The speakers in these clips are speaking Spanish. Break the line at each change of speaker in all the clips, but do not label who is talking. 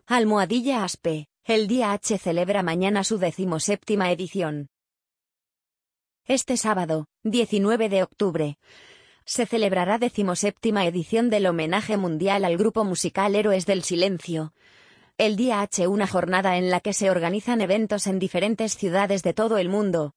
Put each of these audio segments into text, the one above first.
Almohadilla Aspe, el Día H celebra mañana su 17ª edición. Este sábado, 19 de octubre, se celebrará 17ª edición del homenaje mundial al grupo musical Héroes del Silencio. El Día H, una jornada en la que se organizan eventos en diferentes ciudades de todo el mundo,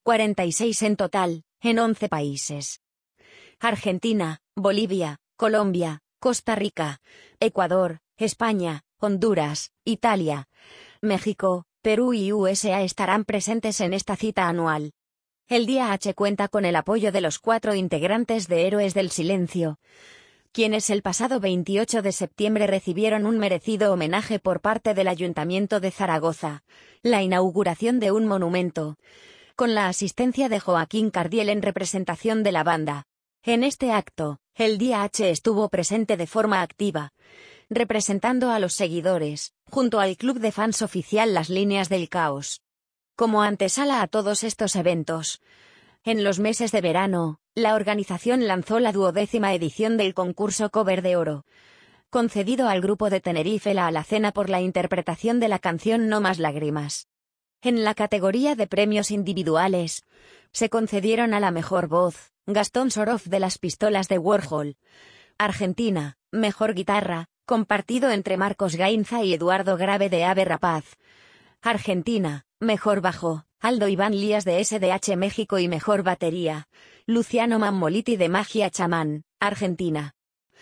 46 en total, en 11 países. Argentina, Bolivia, Colombia, Costa Rica, Ecuador, España, Honduras, Italia, México, Perú y USA estarán presentes en esta cita anual. El Día H cuenta con el apoyo de los 4 integrantes de Héroes del Silencio, quienes el pasado 28 de septiembre recibieron un merecido homenaje por parte del Ayuntamiento de Zaragoza, la inauguración de un monumento, con la asistencia de Joaquín Cardiel en representación de la banda. En este acto, el Día H estuvo presente de forma activa, representando a los seguidores, junto al club de fans oficial Las Líneas del Caos. Como antesala a todos estos eventos, en los meses de verano, la organización lanzó la 12ª edición del concurso Cover de Oro, concedido al grupo de Tenerife La Alacena por la interpretación de la canción No más lágrimas. En la categoría de premios individuales, se concedieron a la mejor voz, Gastón Sorof de Las Pistolas de Warhol, Argentina, mejor guitarra, compartido entre Marcos Gainza y Eduardo Grave de Ave Rapaz, Argentina, mejor bajo, Aldo Iván Lías de SDH México y mejor batería, Luciano Mammoliti de Magia Chamán, Argentina.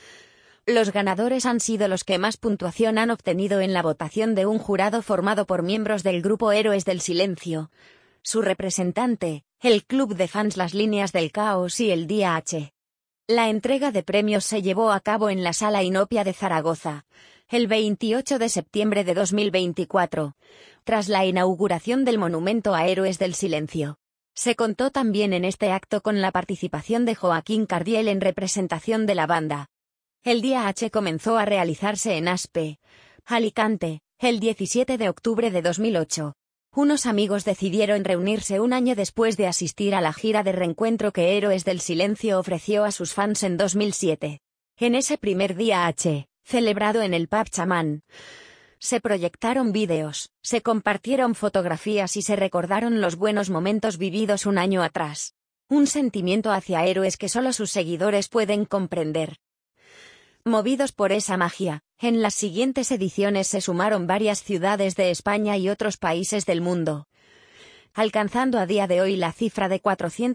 Los ganadores han sido los que más puntuación han obtenido en la votación de un jurado formado por miembros del grupo Héroes del Silencio, su representante, el club de fans Las Líneas del Caos y el Día H. La entrega de premios se llevó a cabo en la Sala Inopia de Zaragoza, el 28 de septiembre de 2024, tras la inauguración del monumento a Héroes del Silencio. Se contó también en este acto con la participación de Joaquín Cardiel en representación de la banda. El Día H comenzó a realizarse en Aspe, Alicante, el 17 de octubre de 2008. Unos amigos decidieron reunirse un año después de asistir a la gira de reencuentro que Héroes del Silencio ofreció a sus fans en 2007. En ese primer Día H, celebrado en el Pub Chamán, se proyectaron vídeos, se compartieron fotografías y se recordaron los buenos momentos vividos un año atrás. Un sentimiento hacia Héroes que solo sus seguidores pueden comprender. Movidos por esa magia, en las siguientes ediciones se sumaron varias ciudades de España y otros países del mundo, alcanzando a día de hoy la cifra de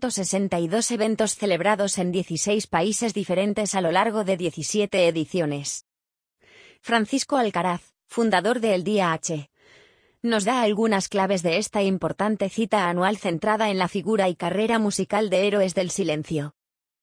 462 eventos celebrados en 16 países diferentes a lo largo de 17 ediciones. Francisco Alcaraz, fundador de El Día H, nos da algunas claves de esta importante cita anual centrada en la figura y carrera musical de Héroes del Silencio.